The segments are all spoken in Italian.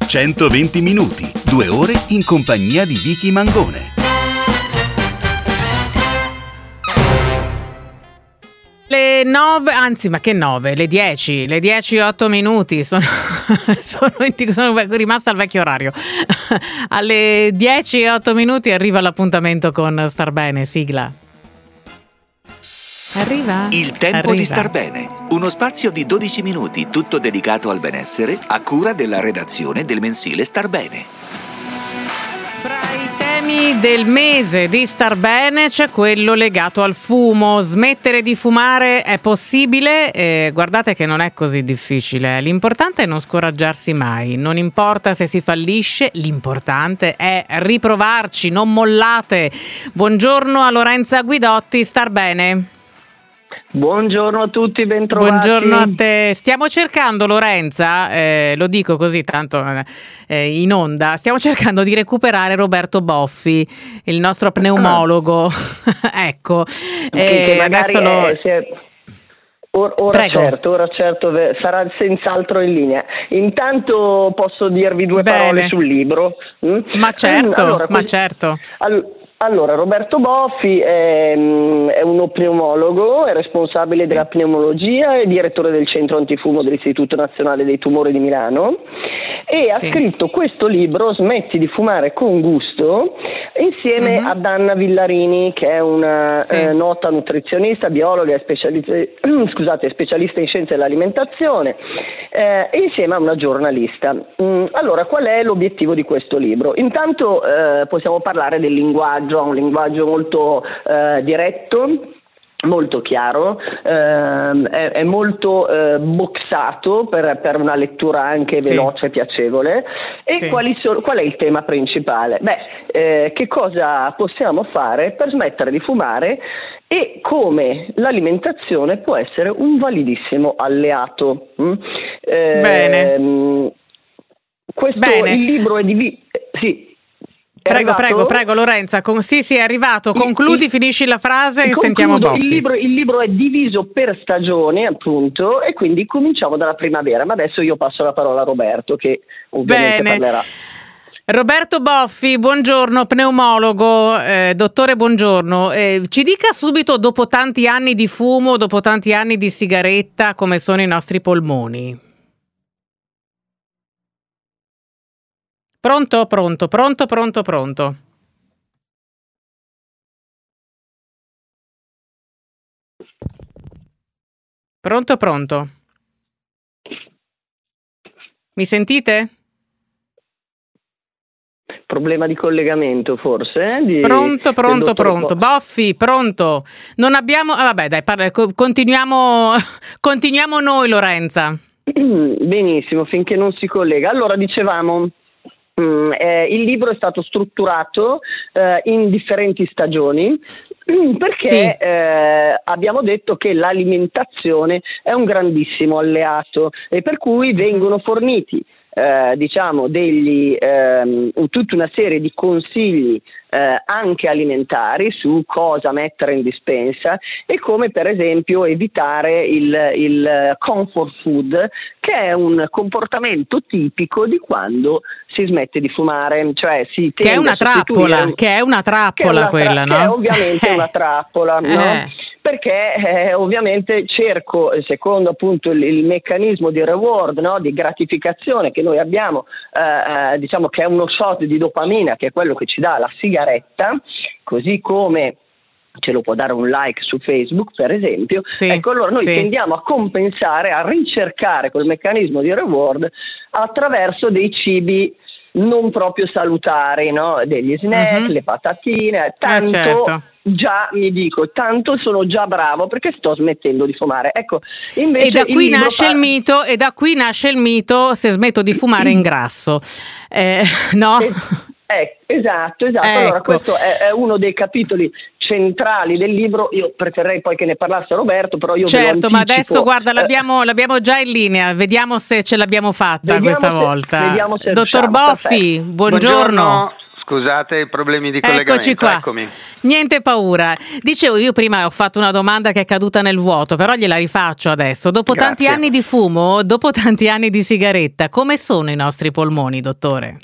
120 minuti, 2 ore in compagnia di Vicky Mangone. Le 9, anzi, ma che 9? Le 10 e 8 minuti. Sono rimasta al vecchio orario. Alle 10 e 8 minuti arriva l'appuntamento con Star Bene, sigla. Arriva? Il tempo Arriva. di star bene. Uno spazio di 12 minuti, tutto dedicato al benessere, a cura della redazione del mensile Star Bene. Fra i temi del mese di Star Bene c'è quello legato al fumo. Smettere di fumare è possibile? Guardate che non è così difficile. L'importante è non scoraggiarsi mai. Non importa se si fallisce, l'importante è riprovarci, non mollate. Buongiorno a Lorenza Guidotti, Star Bene. Buongiorno a tutti, bentrovati. Buongiorno a te. Stiamo cercando, Lorenza, lo dico così tanto in onda, stiamo cercando di recuperare Roberto Boffi, il nostro pneumologo. Ecco. Che magari adesso ora certo sarà senz'altro in linea. Intanto posso dirvi due parole sul libro? Ma certo, certo. Allora, Roberto Boffi è uno pneumologo, è responsabile della pneumologia e direttore del centro antifumo dell'Istituto Nazionale dei Tumori di Milano e ha scritto questo libro, Smetti di fumare con gusto, insieme ad Anna Villarini, che è una nota nutrizionista, biologa e specialista in scienze dell'alimentazione, e insieme a una giornalista. Allora, qual è l'obiettivo di questo libro? Intanto possiamo parlare del linguaggio, ha un linguaggio molto diretto, molto chiaro, è molto boxato per una lettura anche veloce e piacevole. E qual è il tema principale? Che cosa possiamo fare per smettere di fumare e come l'alimentazione può essere un validissimo alleato. Bene. Il libro è diviso. Prego Lorenza, sì, è arrivato, concludi, finisci la frase e sentiamo Boffi. Il libro è diviso per stagioni, appunto, e quindi cominciamo dalla primavera, ma adesso io passo la parola a Roberto, che ovviamente parlerà. Roberto Boffi, buongiorno, pneumologo, dottore, buongiorno. Ci dica subito, dopo tanti anni di fumo, dopo tanti anni di sigaretta, come sono i nostri polmoni. Pronto? Pronto. Mi sentite? Problema di collegamento forse? Pronto. Boffi, pronto. Non abbiamo... vabbè, dai, continuiamo noi, Lorenza. Benissimo, finché non si collega. Allora, dicevamo... il libro è stato strutturato in differenti stagioni perché abbiamo detto che l'alimentazione è un grandissimo alleato e per cui vengono forniti tutta una serie di consigli anche alimentari su cosa mettere in dispensa e come per esempio evitare il comfort food, che è un comportamento tipico di quando si smette di fumare, cioè si tende che è una trappola quella, no? Che è ovviamente una trappola, no? Perché ovviamente cerco, secondo appunto il meccanismo di reward, no? Di gratificazione che noi abbiamo, diciamo che è uno shot di dopamina, che è quello che ci dà la sigaretta, così come ce lo può dare un like su Facebook per esempio, ecco, allora noi tendiamo a compensare, a ricercare quel meccanismo di reward attraverso dei cibi non proprio salutari, no? Degli snack, le patatine, tanto sono già bravo perché sto smettendo di fumare. Ecco, invece e da qui nasce il mito, se smetto di fumare ingrasso. No? Esatto. Ecco. Allora questo è uno dei capitoli centrali del libro. Io preferirei poi che ne parlasse Roberto, però io ma adesso guarda, l'abbiamo già in linea, vediamo se ce l'abbiamo fatta questa volta. Vediamo se Dottor Boffi, buongiorno. scusate i problemi di collegamento. Eccoci qua. Eccomi. Niente paura. Dicevo, io prima ho fatto una domanda che è caduta nel vuoto, però gliela rifaccio adesso. Dopo Grazie. tanti anni di fumo, dopo tanti anni di sigaretta, come sono i nostri polmoni, dottore?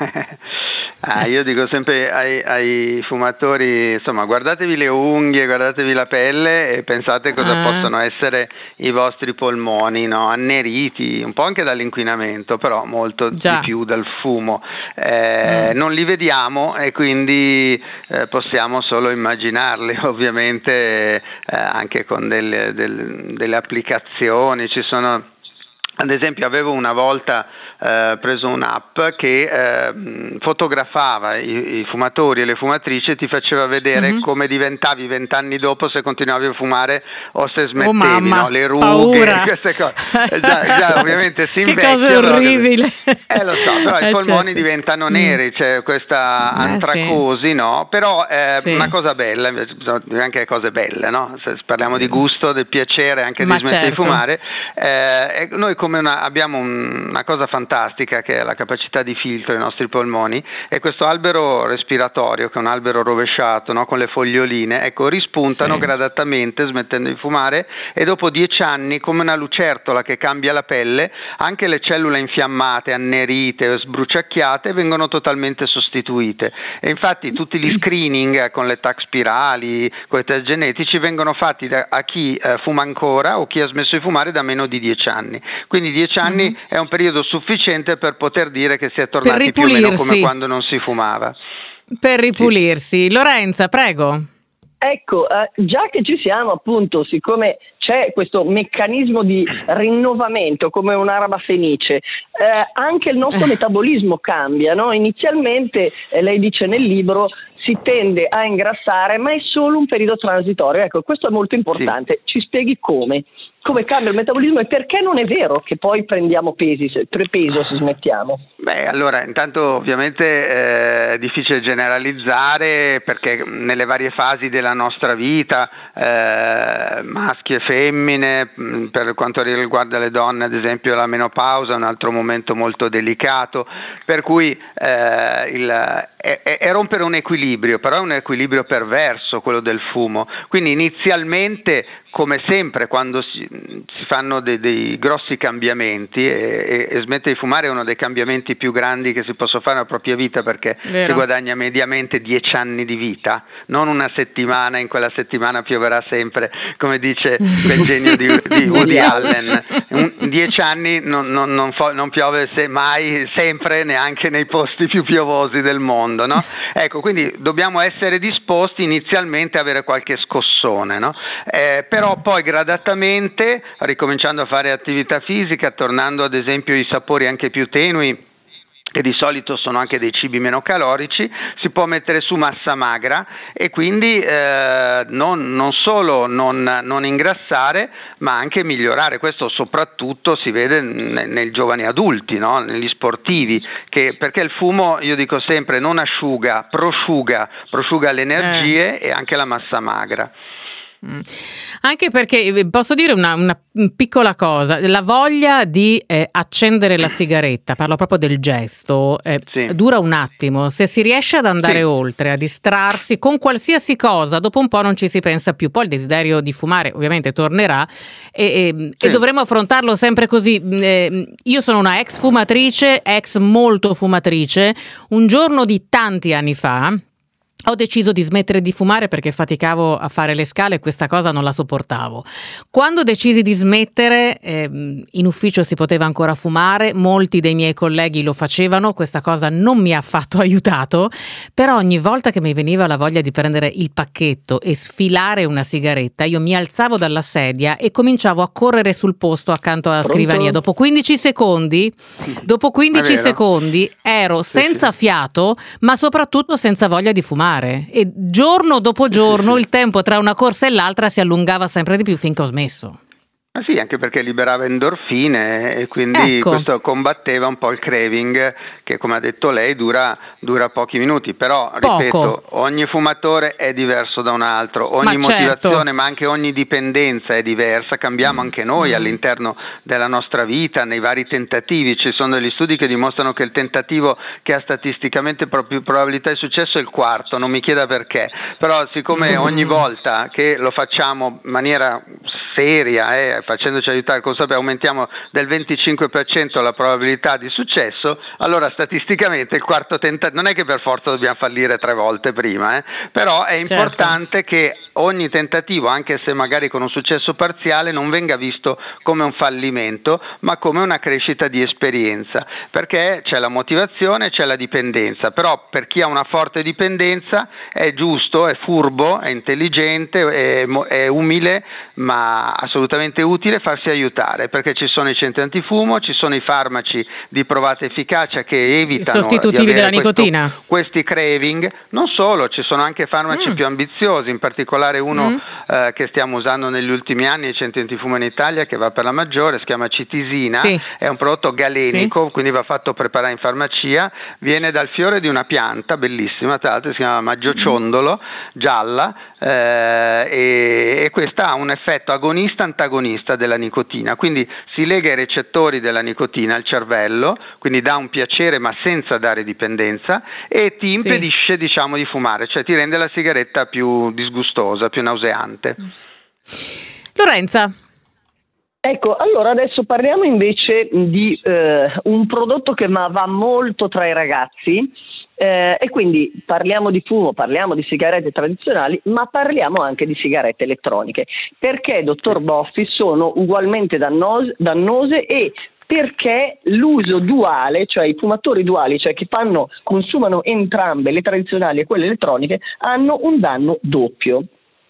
Io dico sempre ai fumatori, insomma, guardatevi le unghie, guardatevi la pelle e pensate cosa possono essere i vostri polmoni, no? Anneriti, un po' anche dall'inquinamento, però molto di più dal fumo. Non li vediamo e quindi possiamo solo immaginarli, ovviamente anche con delle applicazioni. Ci sono, ad esempio, avevo una volta preso un'app che fotografava i fumatori e le fumatrici e ti faceva vedere come diventavi 20 anni dopo se continuavi a fumare o se smettevi, mamma, no? Le rughe, paura. queste cose. Già, ovviamente si invecchia. Che cosa orribile. Lo so, però i polmoni certo. diventano neri, c'è questa antracosi, no? Però una cosa bella, anche cose belle, no? Se parliamo di gusto, del piacere, anche di smettere di fumare, noi abbiamo una cosa fantastica che è la capacità di filtro dei nostri polmoni, e questo albero respiratorio, che è un albero rovesciato, no? Con le foglioline, ecco, rispuntano gradatamente smettendo di fumare, e dopo 10 anni, come una lucertola che cambia la pelle, anche le cellule infiammate, annerite, sbruciacchiate vengono totalmente sostituite. E infatti tutti gli screening con le TAC spirali, con i test genetici, vengono fatti a chi fuma ancora o chi ha smesso di fumare da meno di 10 anni. Quindi 10 anni è un periodo sufficiente per poter dire che si è tornati più o meno come quando non si fumava. Per ripulirsi. Lorenza, prego. Ecco, già che ci siamo, appunto, siccome c'è questo meccanismo di rinnovamento come un'araba fenice, anche il nostro metabolismo cambia, no? Inizialmente, lei dice nel libro, si tende a ingrassare, ma è solo un periodo transitorio. Ecco, questo è molto importante. Ci spieghi come cambia il metabolismo e perché non è vero che poi prendiamo peso se smettiamo? Beh, allora, intanto ovviamente è difficile generalizzare, perché nelle varie fasi della nostra vita, maschi e femmine, per quanto riguarda le donne, ad esempio la menopausa è un altro momento molto delicato, per cui è rompere un equilibrio, però è un equilibrio perverso quello del fumo. Quindi inizialmente, come sempre, quando si fanno dei grossi cambiamenti, e smettere di fumare è uno dei cambiamenti più grandi che si possono fare nella propria vita, perché si guadagna mediamente 10 anni di vita, non una settimana, in quella settimana pioverà sempre, come dice quel genio di Woody Allen. 10 anni non piove mai, sempre, neanche nei posti più piovosi del mondo, no? Ecco, quindi dobbiamo essere disposti inizialmente a avere qualche scossone, no? Però poi gradatamente, ricominciando a fare attività fisica, tornando ad esempio ai sapori anche più tenui, che di solito sono anche dei cibi meno calorici, si può mettere su massa magra e quindi non solo non ingrassare, ma anche migliorare. Questo soprattutto si vede nei giovani adulti, no? Negli sportivi, perché il fumo, io dico sempre, non asciuga, prosciuga le energie e anche la massa magra. Anche perché posso dire una piccola cosa, la voglia di accendere la sigaretta, parlo proprio del gesto, dura un attimo. Se si riesce ad andare oltre, a distrarsi con qualsiasi cosa, dopo un po' non ci si pensa più. Poi il desiderio di fumare ovviamente tornerà e dovremo affrontarlo sempre così. Io sono una ex fumatrice, molto fumatrice. Un giorno di tanti anni fa ho deciso di smettere di fumare perché faticavo a fare le scale e questa cosa non la sopportavo. Quando decisi di smettere, in ufficio si poteva ancora fumare, molti dei miei colleghi lo facevano, questa cosa non mi ha affatto aiutato, però ogni volta che mi veniva la voglia di prendere il pacchetto e sfilare una sigaretta, io mi alzavo dalla sedia e cominciavo a correre sul posto accanto alla scrivania. Dopo 15 secondi ero senza fiato, ma soprattutto senza voglia di fumare. E giorno dopo giorno il tempo tra una corsa e l'altra si allungava sempre di più finché ho smesso. Ma sì, anche perché liberava endorfine e quindi questo combatteva un po' il craving che, come ha detto lei, dura pochi minuti, però ripeto, ogni fumatore è diverso da un altro, ogni motivazione ma anche ogni dipendenza è diversa, cambiamo anche noi all'interno della nostra vita, nei vari tentativi. Ci sono degli studi che dimostrano che il tentativo che ha statisticamente più probabilità di successo è il quarto, non mi chieda perché, però siccome ogni volta che lo facciamo in maniera seria, facendoci aiutare aumentiamo del 25% la probabilità di successo, allora statisticamente il quarto tentativo, non è che per forza dobbiamo fallire 3 volte prima, però è importante che ogni tentativo, anche se magari con un successo parziale, non venga visto come un fallimento, ma come una crescita di esperienza, perché c'è la motivazione, c'è la dipendenza, però per chi ha una forte dipendenza è giusto, è furbo, è intelligente, è umile, ma assolutamente utile farsi aiutare, perché ci sono i centri antifumo, ci sono i farmaci di provata efficacia che evitano sostitutivi della nicotina, questi craving. Non solo, ci sono anche farmaci più ambiziosi, in particolare uno che stiamo usando negli ultimi anni nei centri antifumo in Italia, che va per la maggiore, si chiama citisina, è un prodotto galenico, quindi va fatto preparare in farmacia, viene dal fiore di una pianta bellissima, tra l'altro si chiama maggiociondolo, gialla, e questa ha un effetto agonista-antagonista della nicotina, quindi si lega ai recettori della nicotina al cervello, quindi dà un piacere ma senza dare dipendenza, e ti impedisce di fumare, cioè ti rende la sigaretta più disgustosa, più nauseante. Lorenza. Ecco, allora adesso parliamo invece di un prodotto che va molto tra i ragazzi. E quindi parliamo di fumo, parliamo di sigarette tradizionali, ma parliamo anche di sigarette elettroniche. Perché, dottor Boffi, sono ugualmente dannose e perché l'uso duale, cioè i fumatori duali, cioè che consumano entrambe, le tradizionali e quelle elettroniche, hanno un danno doppio.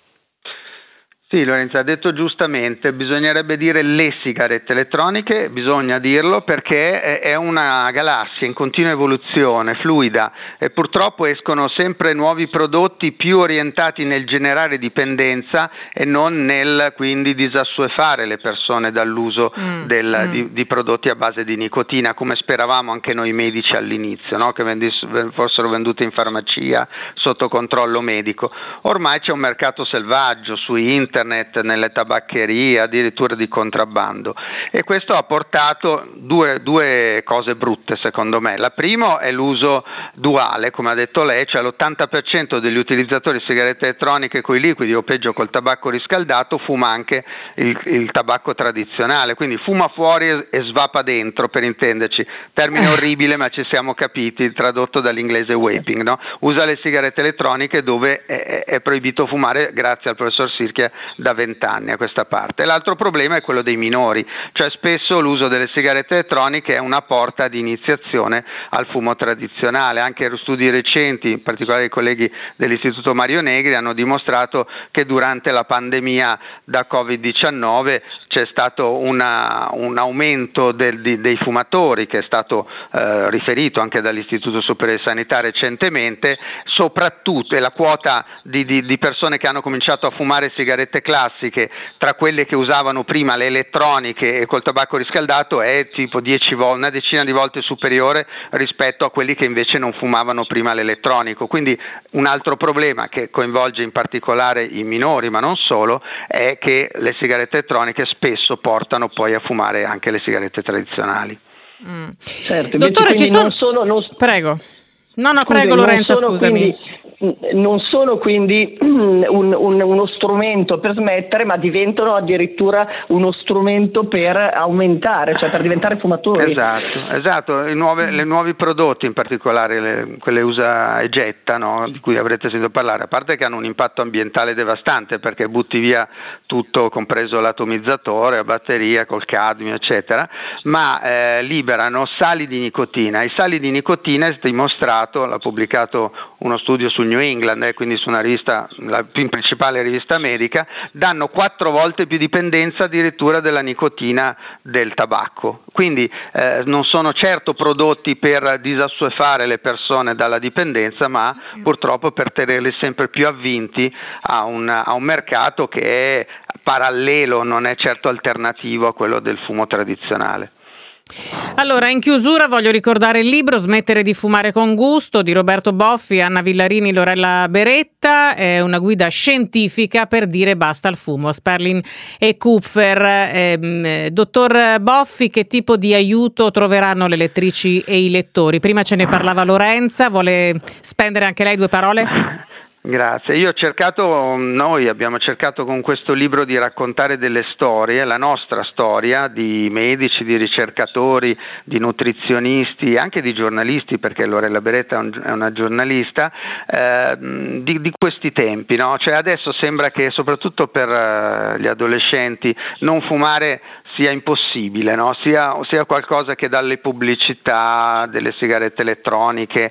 Sì, Lorenza ha detto giustamente, bisognerebbe dire le sigarette elettroniche, bisogna dirlo perché è una galassia in continua evoluzione, fluida, e purtroppo escono sempre nuovi prodotti più orientati nel generare dipendenza e non nel quindi disassuefare le persone dall'uso di prodotti a base di nicotina, come speravamo anche noi medici all'inizio, no? Che fossero vendute in farmacia sotto controllo medico. Ormai c'è un mercato selvaggio su internet, nelle tabaccherie, addirittura di contrabbando, e questo ha portato due cose brutte secondo me. La prima è l'uso duale, come ha detto lei, cioè l'80% degli utilizzatori di sigarette elettroniche coi liquidi o peggio col tabacco riscaldato fuma anche il tabacco tradizionale, quindi fuma fuori e svapa dentro, per intenderci, termine orribile ma ci siamo capiti, tradotto dall'inglese vaping, no? Usa le sigarette elettroniche dove è proibito fumare, grazie al professor Sirchia, da 20 anni a questa parte. L'altro problema è quello dei minori, cioè spesso l'uso delle sigarette elettroniche è una porta di iniziazione al fumo tradizionale. Anche studi recenti, in particolare i colleghi dell'Istituto Mario Negri, hanno dimostrato che durante la pandemia da Covid-19 c'è stato un aumento dei fumatori, che è stato riferito anche dall'Istituto Superiore di Sanità recentemente, soprattutto, e la quota di persone che hanno cominciato a fumare sigarette classiche tra quelle che usavano prima le elettroniche e col tabacco riscaldato è tipo 10 volte, una decina di volte superiore rispetto a quelli che invece non fumavano prima l'elettronico. Quindi un altro problema che coinvolge in particolare i minori, ma non solo, è che le sigarette elettroniche spesso portano poi a fumare anche le sigarette tradizionali. Certo, dottore, prego. Prego Lorenza, scusami. Non sono quindi uno strumento per smettere, ma diventano addirittura uno strumento per aumentare, cioè per diventare fumatori. Esatto. I nuovi prodotti, in particolare quelle usa e getta, no? Di cui avrete sentito parlare, a parte che hanno un impatto ambientale devastante perché butti via tutto, compreso l'atomizzatore, la batteria col cadmio eccetera, ma liberano sali di nicotina. I sali di nicotina è dimostrato, l'ha pubblicato uno studio sul New England, quindi su una rivista, la principale rivista medica, danno 4 volte più dipendenza addirittura della nicotina del tabacco. Quindi non sono certo prodotti per disassuefare le persone dalla dipendenza, ma purtroppo per tenerli sempre più avvinti a un mercato che è parallelo, non è certo alternativo a quello del fumo tradizionale. Allora, in chiusura voglio ricordare il libro Smettere di fumare con gusto di Roberto Boffi, Anna Villarini, Lorella Beretta. È una guida scientifica per dire basta al fumo. Sperling e Kupfer. Dottor Boffi, che tipo di aiuto troveranno le lettrici e i lettori? Prima ce ne parlava Lorenza, vuole spendere anche lei 2 parole? Grazie, noi abbiamo cercato con questo libro di raccontare delle storie, la nostra storia di medici, di ricercatori, di nutrizionisti, anche di giornalisti, perché Lorella Beretta è una giornalista, di questi tempi, no? Cioè adesso sembra che soprattutto per gli adolescenti non fumare sia impossibile, no? sia qualcosa che dalle pubblicità delle sigarette elettroniche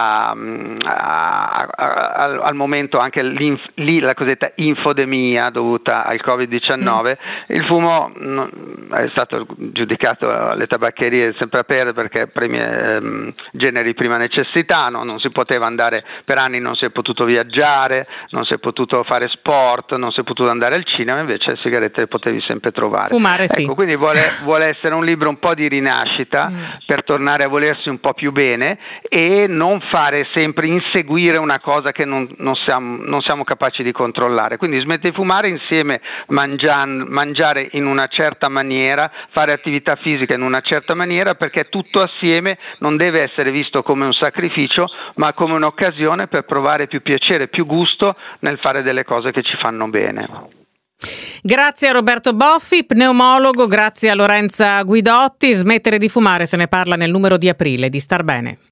al momento anche la cosiddetta infodemia dovuta al Covid-19, il fumo è stato giudicato alle tabaccherie sempre aperte perché generi di prima necessità, no? Non si poteva andare, per anni non si è potuto viaggiare, non si è potuto fare sport, non si è potuto andare al cinema, invece le sigarette le potevi sempre trovare. Fumare sì. Quindi vuole essere un libro un po' di rinascita per tornare a volersi un po' più bene e non fare sempre inseguire una cosa che non siamo capaci di controllare. Quindi smettere di fumare insieme, mangiare in una certa maniera, fare attività fisica in una certa maniera, perché tutto assieme non deve essere visto come un sacrificio, ma come un'occasione per provare più piacere, più gusto nel fare delle cose che ci fanno bene. Grazie a Roberto Boffi, pneumologo, grazie a Lorenza Guidotti. Smettere di fumare, se ne parla nel numero di aprile di Star Bene.